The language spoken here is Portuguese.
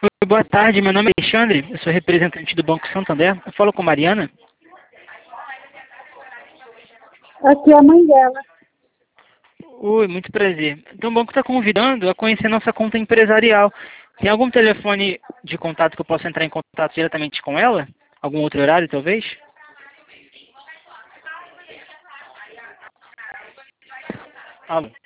Oi, boa tarde, meu nome é Alexandre, eu sou representante do Banco Santander. Eu falo com Mariana. Aqui é a mãe dela. Oi, muito prazer. Então o banco está convidando a conhecer nossa conta empresarial. Tem algum telefone de contato que eu possa entrar em contato diretamente com ela? Algum outro horário, talvez? Alô?